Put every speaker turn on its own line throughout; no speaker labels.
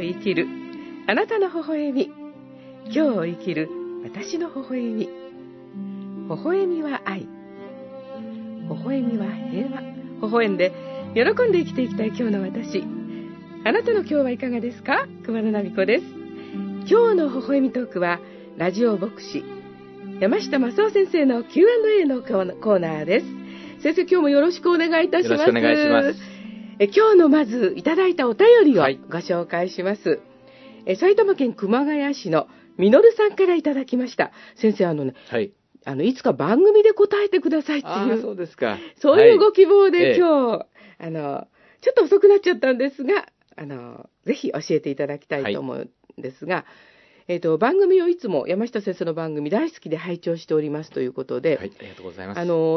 生きるあなたの微笑み、今日を生きる私の微笑み。微笑みは愛、微笑みは平和。微笑んで喜んで生きていきたい今日の私。あなたの今日はいかがですか？熊野奈美子です。今日の微笑みトークはラジオ牧師山下正夫先生の Q&A のコーナーです。先生、今日もよろしくお願いいたします。
よろしくお願いします。
今日のまずいただいたお便りをご紹介します。埼玉県熊谷市のみのるさんからいただきました。先生、いつか番組で答えてくださいっていう、
そうですか。
そういうご希望で、今日ちょっと遅くなっちゃったんですが、ぜひ教えていただきたいと思うんですが、番組をいつも山下先生の番組大好きで拝聴しておりますということで、
ありがとうございます。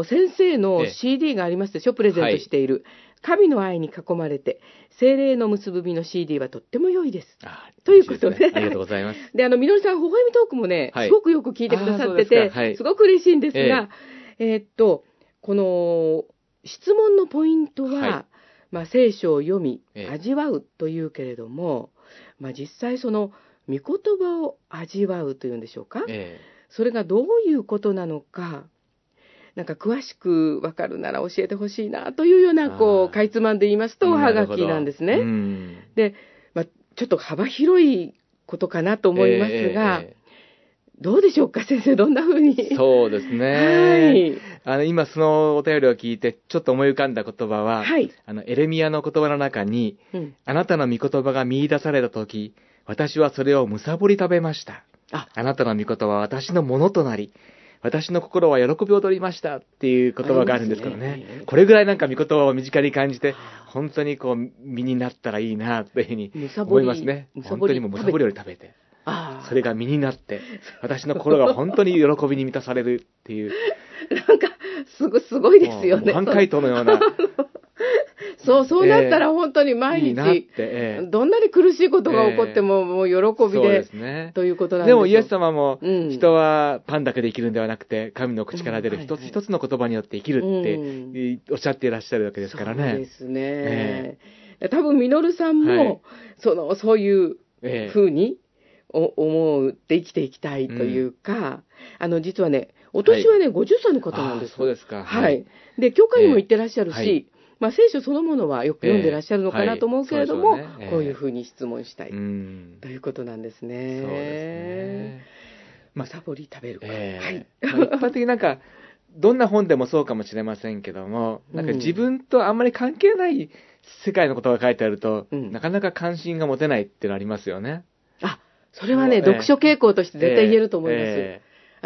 先生の CD がありますでしょ、プレゼントしている、神の愛に囲まれて精霊の結びの CD はとっても良いです。ということで、
ありがとうございます。
で、みのりさん、微笑みトークもね、すごくよく聞いてくださってて、すごく嬉しいんですが、この質問のポイントは、聖書を読み、味わうというけれども、実際その御言葉を味わうというんでしょうか、それがどういうことなのか、なんか詳しく分かるなら教えてほしいなというような、かいつまんで言いますとおはがきなんですね。で、ちょっと幅広いことかなと思いますが、どうでしょうか、先生、どんな風に。
そうですね。今そのお便りを聞いてちょっと思い浮かんだ言葉は、エレミヤの言葉の中に、あなたの御言葉が見出されたとき、私はそれをむさぼり食べました。あなたの御言葉は私のものとなり、私の心は喜び踊りましたっていう言葉があるんですけどね。これぐらいなんか御言葉を身近に感じて、本当に身になったらいいなというふうに思いますね。本当にもうむさぼりより食べて、それが身になって、私の心が本当に喜びに満たされるっていう。
なんかすごいですよね。
半解凍のような。
そうなったら本当に毎日、どんなに苦しいことが起こっても、もう喜びで、ということなんですよ。
でもイエス様も、人はパンだけで生きるんではなくて、神の口から出る一つ一つの言葉によって生きるっておっしゃっていらっしゃるわけですからね。
そうですね。多分みのるさんも、そういうふうに思って生きていきたいというか、実はね、お年はね、50歳の方なんです。
そうですか。
はい。で、教会にも行ってらっしゃるし、聖書そのものはよく読んでらっしゃるのかなと思うけれども、こういうふうに質問したいということなんですね。
そうですね。
サボり食べるか。
一般的になんか、どんな本でもそうかもしれませんけども、なんか自分とあんまり関係ない世界のことが書いてあると、なかなか関心が持てないっていうのありますよね。
それはね、読書傾向として絶対言えると思います。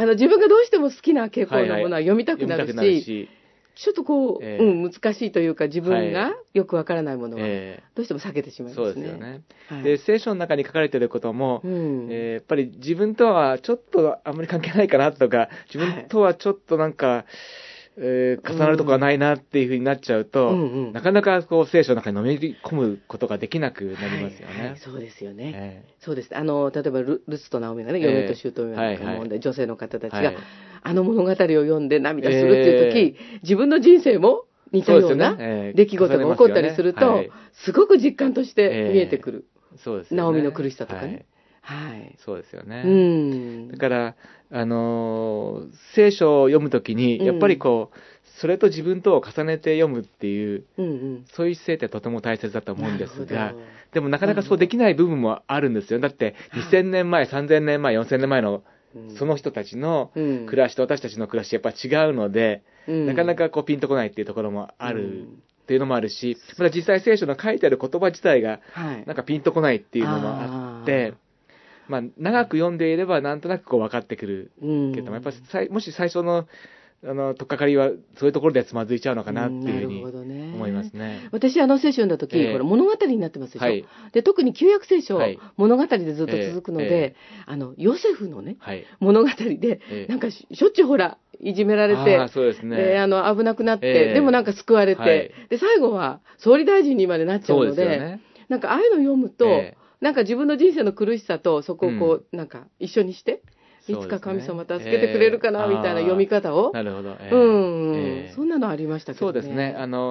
自分がどうしても好きな傾向のものは読みたくなるし、ちょっと難しいというか、自分がよくわからないものは、どうしても避けてしまいますね。
そうですよね。で、聖書の中に書かれていることも、やっぱり自分とはちょっとあんまり関係ないかなとか、自分とはちょっとなんか、重なるところがないなっていうふうになっちゃうと、なかなか聖書の中にのめり込むことができなくなりますよね。
そうですよね。そうです。例えばルツとナオミがね、嫁と姑の問題、女性の方たちが、物語を読んで涙するっていう時、自分の人生も似たような出来事が起こったりすると、すごく実感として見えてくる。ナオミの苦しさとかね。
そうですよね。だから、聖書を読むときに、やっぱりそれと自分とを重ねて読むっていう、そういう姿勢ってとても大切だと思うんですが、でもなかなかそうできない部分もあるんですよ。だって、2000年前、3000年前、4000年前の、その人たちの暮らしと私たちの暮らし、やっぱ違うので、なかなかピンとこないっていうところもある。っていうのもあるし、また実際聖書の書いてある言葉自体が、なんかピンとこないっていうのもあって、長く読んでいればなんとなく分かってくるけども、やっぱりもし最初の取っかかりはそういうところでつまずいちゃうのかなっていうふうに思いますね。
私聖書読んだ時、これ物語になってますでしょ。で、特に旧約聖書、物語でずっと続くので、ヨセフのね、物語で、なんかしょっちゅうほらいじめられて、で危なくなって、でもなんか救われて、で最後は総理大臣にまでなっちゃうので、なんかああいうの読むと、なんか自分の人生の苦しさとそこをなんか一緒にして。いつか神様助けてくれるかなみたいな読み方を。
なるほど。
そんなのありましたけどね。
そうですね。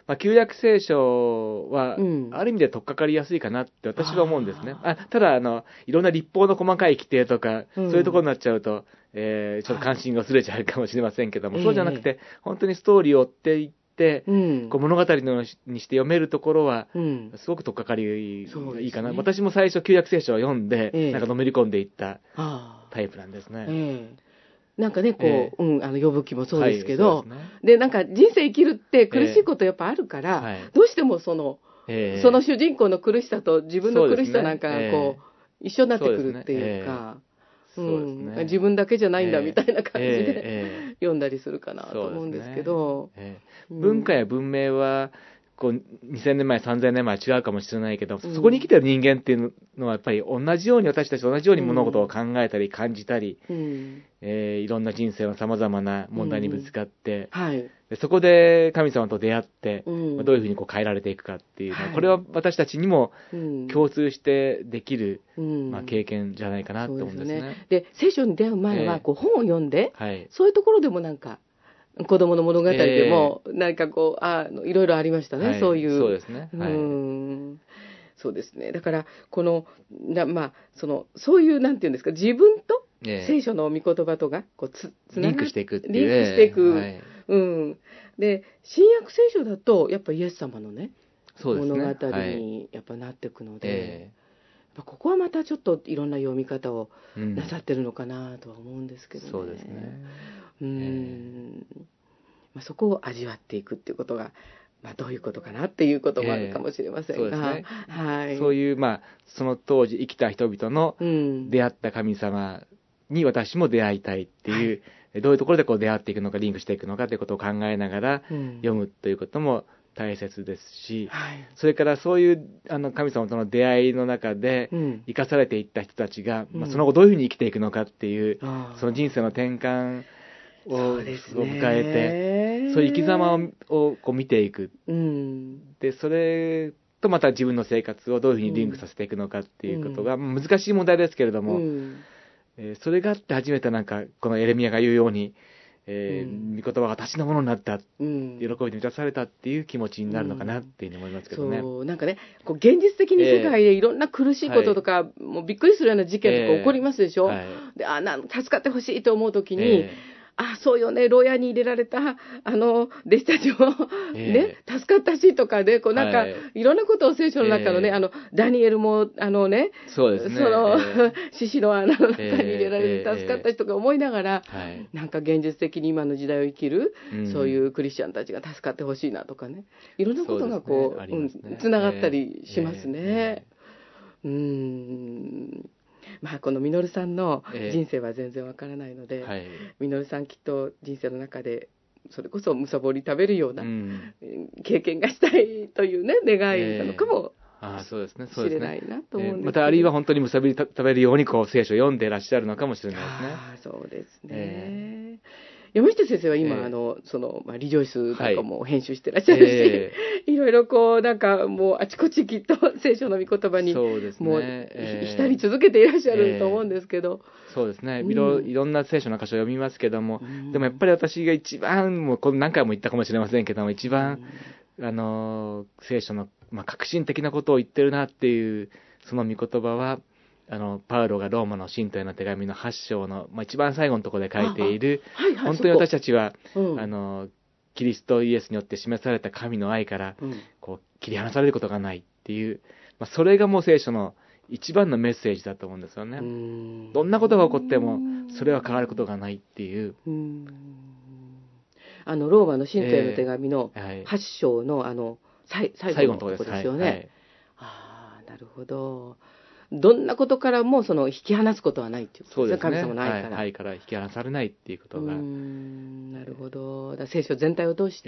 旧約聖書は、ある意味で取っかかりやすいかなって私は思うんですね。ただ、いろんな律法の細かい規定とか、そういうところになっちゃうと、ちょっと関心が薄れちゃうかもしれませんけども、そうじゃなくて、本当にストーリーを追っていって、こう物語のようにして読めるところは、すごく取っかかりがいいかな。私も最初旧約聖書を読んで、なんかのめり込んでいったタイプなんですね。
なんかね、こう、呼ぶ気もそうですけど、で、なんか人生生きるって苦しいことやっぱあるから、どうしてもその主人公の苦しさと自分の苦しさなんかがこう、一緒になってくるっていうか、自分だけじゃないんだみたいな感じで読んだりするかなと思うんですけど。
文化や文明は、こう2000年前3000年前は違うかもしれないけど、そこに生きてる人間っていうのはやっぱり同じように、私たちと同じように物事を考えたり感じたり、いろんな人生のさまざまな問題にぶつかって、でそこで神様と出会って、どういうふうにこう変えられていくかっていうのは、これは私たちにも共通してできる、経験じゃないかなと思うんですね。
で、聖書に出会う前はこう本を読んで、そういうところでもなんか子供の物語でも、なんかこう、いろいろありましたね、そういう。
そうですね。
そうですね。だから、この、そういう、なんていうんですか、自分と聖書の御言葉とが、こう、
リンクしていくっていう。
リンクしていく。で、新約聖書だと、やっぱイエス様のね、物語にやっぱなっていくので、ここはまたちょっといろんな読み方をなさってるのかなとは思うんですけどね。
そうですね。
そこを味わっていくっていうことが、どういうことかなっていうこともあるかもしれませんが、
そういう、その当時生きた人々の出会った神様に私も出会いたいっていう、どういうところでこう出会っていくのか、リンクしていくのかということを考えながら読むということも大切ですし、それからそういう神様との出会いの中で生かされていった人たちが、その後どういうふうに生きていくのかっていう、その人生の転換を迎えて、そういう生き様をこう見ていく、でそれとまた自分の生活をどういうふうにリンクさせていくのかっていうことが難しい問題ですけれども、それがあって初めてなんかこのエレミヤが言うように、御言葉が私のものになった、喜びに満たされたっていう気持ちになるのかなっていうふうに思いますけどね。
そうなんかね、こう現実的に世界でいろんな苦しいこととか、もうびっくりするような事件とか起こりますでしょ。で、助かってほしいと思うときに、そうよね、牢屋に入れられた弟子たちもね、助かったしとかで、こうなんか、いろんなことを聖書の中のね、ダニエルも
そうですね、
獅子の穴の中に入れられて助かったしとか思いながら、なんか現実的に今の時代を生きる、そういうクリスチャンたちが助かってほしいなとかね、いろんなことがこう、つながったりしますね。この稔さんの人生は全然わからないので、稔さんきっと人生の中でそれこそむさぼり食べるような経験がしたいというね、願いなのかもしれないなと思うんですけど、
またあるいは本当にむさぼり食べるようにこう聖書を読んでいらっしゃるのかもしれないですね。
そうですね。山下先生は今、リジョイスとかも編集してらっしゃるし、いろいろこう、なんかもうあちこちきっと聖書の御言葉に、もう浸り続けていらっしゃると思うんですけど。
そうですね。いろんな聖書の箇所を読みますけども、でもやっぱり私が一番、もう何回も言ったかもしれませんけども、一番、聖書の、革新的なことを言ってるなっていう、その御言葉は、パウロがローマの信徒への手紙の8章の、一番最後のところで書いている、本当に私たちは、キリストイエスによって示された神の愛から、こう切り離されることがないっていう、それがもう聖書の一番のメッセージだと思うんですよね。どんなことが起こってもそれは変わることがないっていう。
ローマの信徒への手紙の8章の最後のところですよね。なるほど。どんなことからも引き離すことはないっていうことですね。神様の愛から。
愛から引き離されないっていうことが。
なるほど。聖書全体を通して、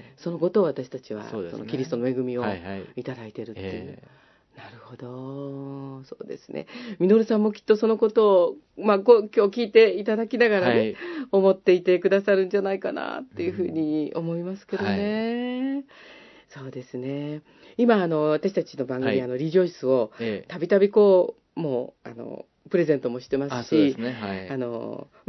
そのことを私たちは、そのキリストの恵みをいただいているっていう。なるほど。そうですね。稔さんもきっとそのことを、今日聞いていただきながらね、思っていてくださるんじゃないかなっていうふうに思いますけどね。そうですね。今私たちの番組、リジョイスをたびたびもうプレゼントもしてますし、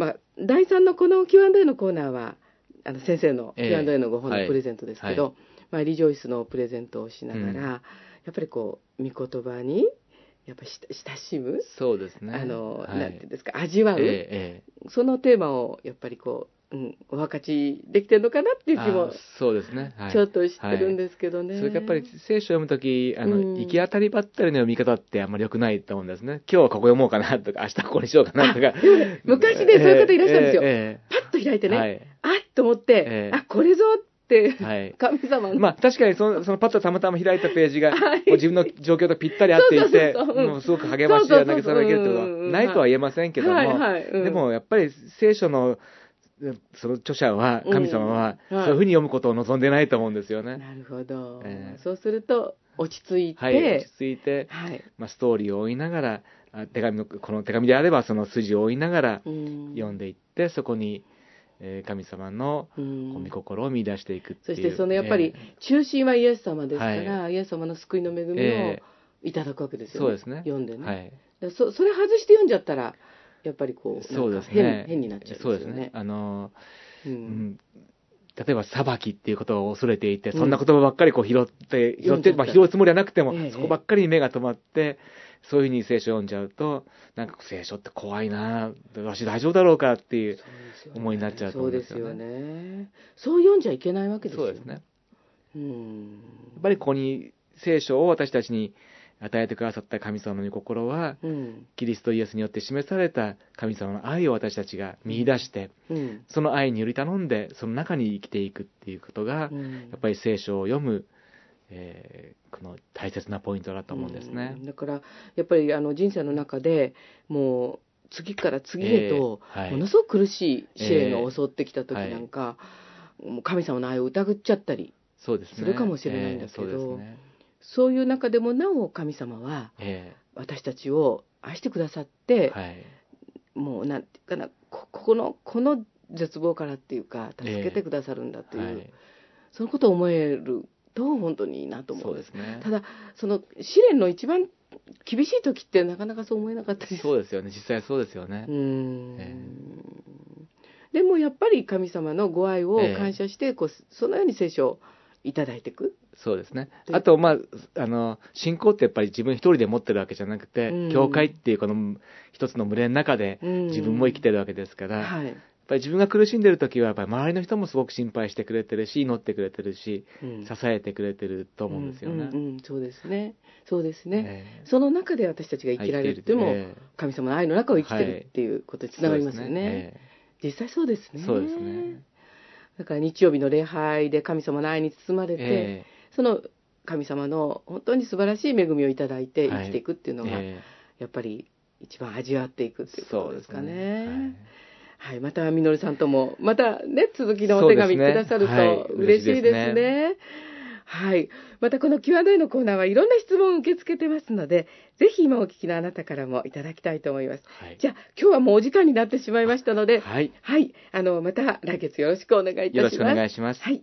第3のこの Q&A のコーナーは先生の Q&A のご本のプレゼントですけど、 まあ、リジョイスのプレゼントをしながら、やっぱりこう、御言葉に、やっぱ親しむ。
そうですね。
なんていうんですか、味わう。そのテーマを、やっぱりこう、お分かちできてるのかなっていう気も、
そうですね。
ちょっとしてるんですけどね。
それからやっぱり聖書を読むとき、行き当たりばったりの読み方ってあんまり良くないと思うんですね。今日はここ読もうかなとか、明日ここにしようかなとか。
昔ね、そういう方いらっしゃるんですよ。パッと開いてね、あっと思って、これぞって、神様の。
まあ確かにそのパッとたまたま開いたページが、自分の状況とぴったり合っていて、もうすごく励ましや慰めができるってことはないとは言えませんけども、でもやっぱり聖書のその著者は、神様は、そういうふうに読むことを望んでないと思うんですよね。
なるほど。そうすると、落ち着いて、
落ち着いて、まあ、ストーリーを追いながら、この手紙であれば、その筋を追いながら読んでいって、そこに、神様の御心を見出していくっていう。
そしてそのやっぱり中心はイエス様ですから、イエス様の救いの恵みをいただくわけですよね。
そうですね。
読んでね。それ外して読んじゃったら、やっぱりこう、なんか変になっちゃうんですよね。そうですね。
例えば、裁きっていうことを恐れていて、そんな言葉ばっかりこう拾って、まあ拾うつもりはなくても、そこばっかりに目が止まって、そういうふうに聖書を読んじゃうと、なんか聖書って怖いな、私大丈夫だろうかっていう思いになっちゃうと思うんですよね。
そうですよね。そう読んじゃいけないわけですよね。
そうですね。やっぱりここに聖書を私たちに与えてくださった神様の御心は、キリストイエスによって示された神様の愛を私たちが見出して、その愛により頼んで、その中に生きていくっていうことが、やっぱり聖書を読む、この大切なポイントだと思うんですね。
だからやっぱり人生の中でもう次から次へとものすごく苦しい試練が襲ってきた時なんか、もう神様の愛を疑っちゃったりするかもしれないんだけど、そういう中でもなお神様は私たちを愛してくださって、もうなんていうかな、この絶望からっていうか助けてくださるんだという、そのことを思えると本当にいいなと思うんです。ただその試練の一番厳しい時ってなかなかそう思えなかったです。
そうですよね。実際そうですよね。
でもやっぱり神様のご愛を感謝して、そのように聖書をいただいていく。
そうですね。あと、まあ、信仰ってやっぱり自分一人で持ってるわけじゃなくて、教会っていうこの一つの群れの中で自分も生きてるわけですから、やっぱり自分が苦しんでる時はやっぱり周りの人もすごく心配してくれてるし、祈ってくれてるし、支えてくれてると思うんですよね。
そうですね。そうですね。その中で私たちが生きられるっても、神様の愛の中を生きてるっていうことにつながりますよね。実際そうですね。
そうですね。
だから日曜日の礼拝で神様の愛に包まれて、その神様の本当に素晴らしい恵みをいただいて生きていくっていうのが、やっぱり一番味わっていくっていうことですかね。はい、またみのるさんともまたね、続きのお手紙くださると嬉しいですね。はい、またこの Q&A のコーナーはいろんな質問を受け付けてますので、ぜひ今お聞きのあなたからもいただきたいと思います。じゃあ今日はもうお時間になってしまいましたので、また来月よろしくお願いいたします。
よろしくお願いします。
はい。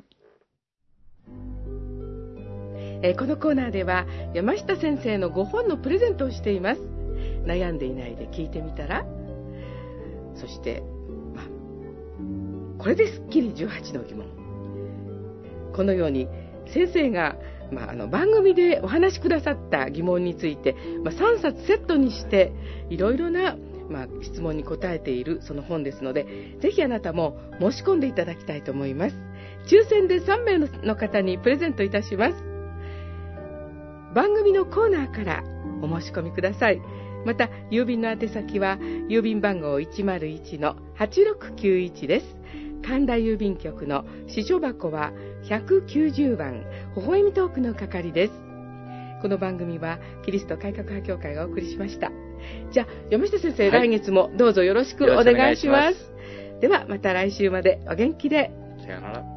このコーナーでは山下先生の5本のプレゼントをしています。悩んでいないで聞いてみたら、そして、これですっきり18の疑問。このように先生が、番組でお話しくださった疑問について、3冊セットにしていろいろな、質問に答えているその本ですので、ぜひあなたも申し込んでいただきたいと思います。抽選で3名の方にプレゼントいたします。番組のコーナーからお申し込みください。また郵便の宛先は郵便番号 101-8691 です。神田郵便局の支所箱は190番微笑みトークの係です。この番組はキリスト改革派協会がお送りしました。じゃあ山下先生、来月もどうぞよろしくお願いします。ではまた来週までお元気で。
さよなら。